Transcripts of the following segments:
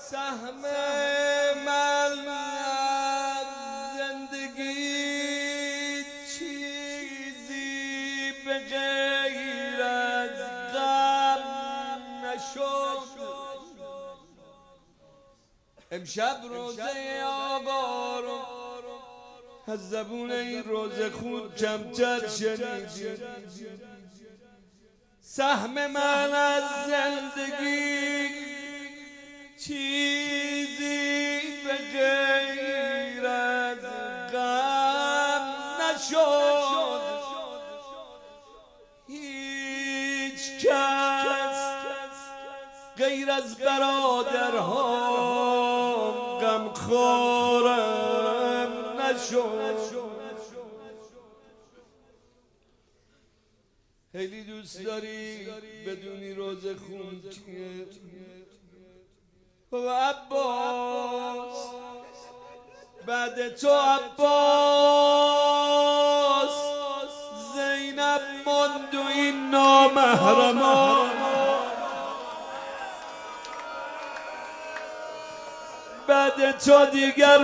سهم من از زندگی چیزی به غیر از غم نشد. امشب روزه آقا رو از زبون این روزه خون کمتر شنیدیم. سهم من از زندگی چیزی به غیر از غم نشد. هیچ کس غیر از برادرها غمخوارم نشد. خیلی دوست داری بدونی روزه خون کیه؟ و عباس بعد تو عباس زینب ماند و این نامحرمان. بعد تو دیگر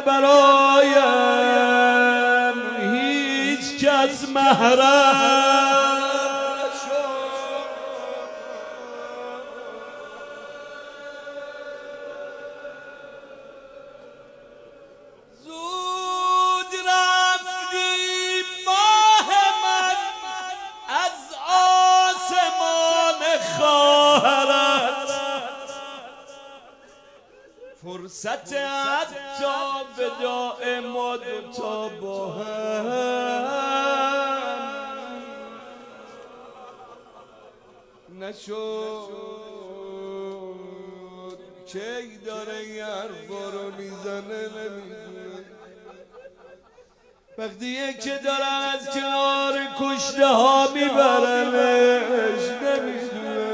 برایم هیچ کس محرم. فرصت حتی وداع ما دوتا با هم نشد. کی داره این حرفا رو میزنه نمیدونه. وقتیه که دارن از کنار کشته ها میبرنش نمیدونه.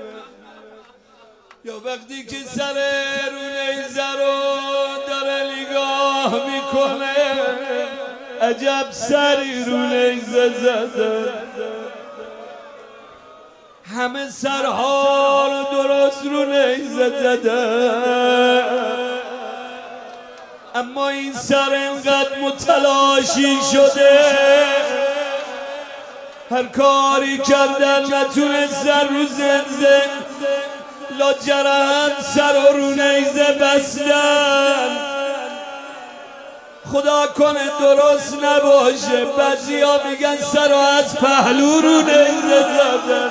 یا وقتی که سر رو نیزه رو داره نگاه میکنه عجب سری رو نیزه زده. همه سرها رو درست رو نیزه زده اما این سر اینقدر متلاشی شده هر کاری کردن نتونستن رو زنده لاجرم سر رو نیزه بستن. خدا کنه درست نباشه بعضی ها میگن سر رو از پهلو رو نیزه زدن.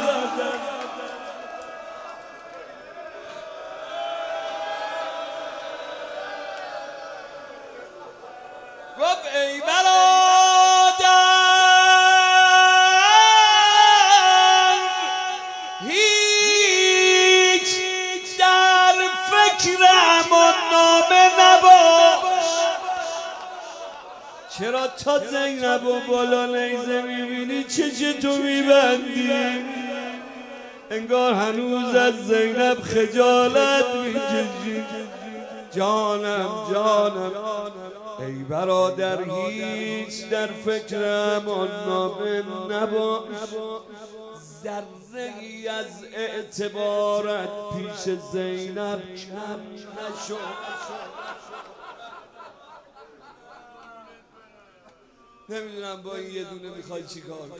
گفت ای چرا تا زینب و بالا نیزه میبینی چشتو میبندی؟ انگار هنوز از زینب خجالت میکشی. جانم جانم ای برادر هیچ در فکر امان نامه نباش. ذره ای از اعتبارت پیش زینب کم نشد. نمیدونم با این یه دونه میخوای چی کار کنی.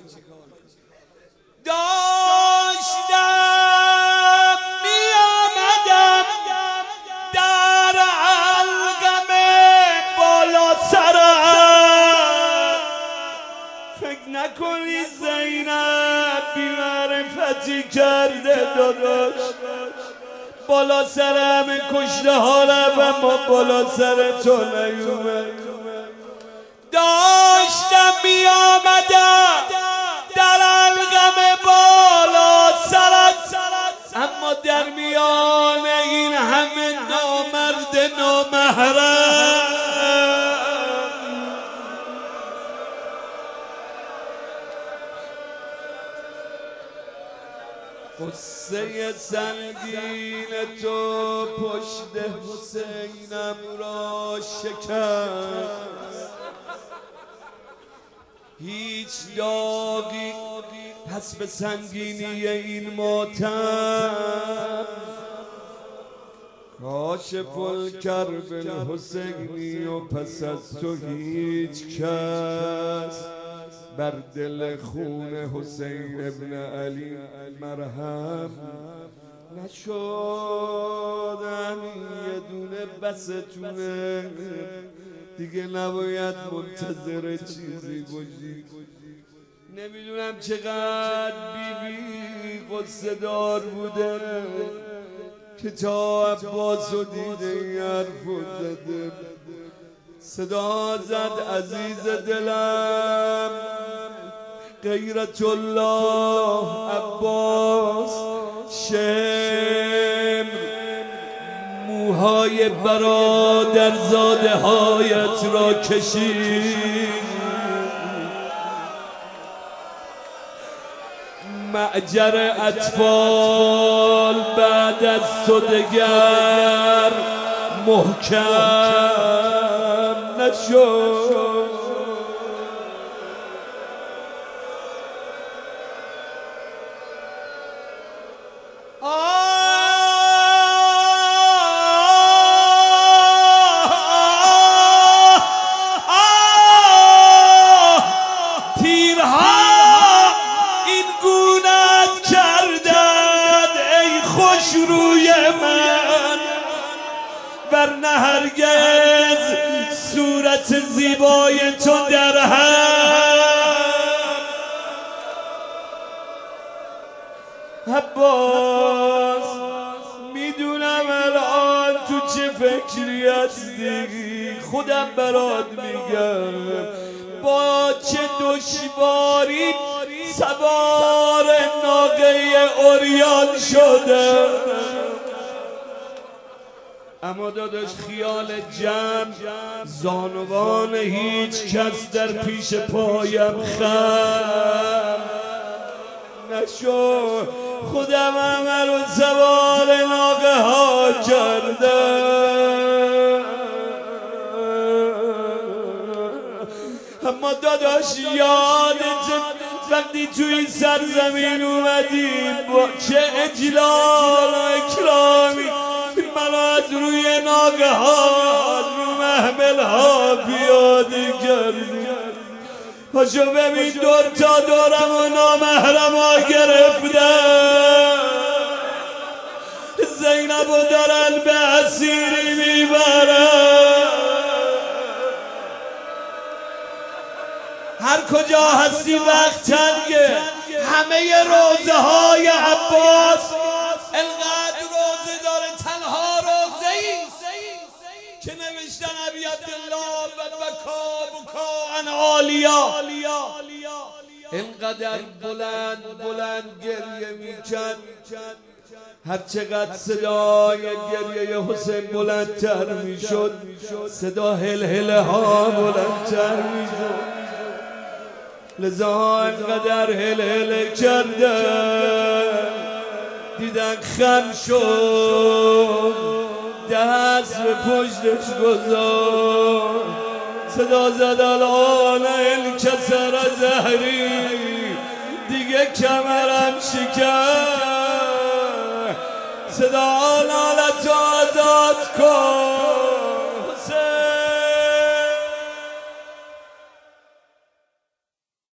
داشتم میامدم در علقم بالا سرم. فکر نکنی زینب بی‌معرفتی کرده داداش. بالا سرم کشته حالم اما بالا سر تو نیومد. داشتم می آمدم در علقم بالا سرت اما در میان این همه نامرد نامحرم قصه سنگین تو پشت حسینم را شکست. هیچ داغی پس به سنگینی این ماتم کاشف الکرب الحسینی و پس از تو هیچ کس بر دل خون حسین ابن علی مرهم نشد. یه دونه بستونه دیگه نباید منتظر چیزی باشی. نمیدونم چقدر بیبی قصه دار بوده که تا عباس و دیده این حرفو زده. صدا زد عزیز دلم غیرت الله عباس شمر موهای برادرزاده هایت را کشید. معجر اطفال بعد از تو دگر محکم نشد. روی من ورنه هرگز صورت زیبای تو در هم. عباس میدونم الان تو چه فکری هستی، خودم برات میگم با چه دشواری سوار ناقه اوریان شده. اما داداش خیال جمع زانوان هیچ کس در پیش پایم خم نشد. خودم عمل و سوار ناقه ها کردم. اما داداش یادت وقتی تو این سرزمین اومدیم با چه اجلال و اکرامی منو از روی ناقه ها رو محمل ها پیاده کردی. پاشو ببین دور تا دورم و نامحرم ها گرفتن، زینب و دارن به اسیری میبرن. هر کجا هستی وقت تنگه، همه روزه های عباس انقدر روزه داره، تنها روزه ای که نوشتن ابی عبدالله و بکا ان عالیا انقدر بلند گریه میکرد. هر چقدر صدای گریه حسین بلندتر میشد صدا هلهله ها بلندتر میشد. لذا انقدر هلهله کردن دیدن خم شد، دست به پشتش گذار، صدا زد الان انکسر زهری، دیگه کمرم شکست. صدا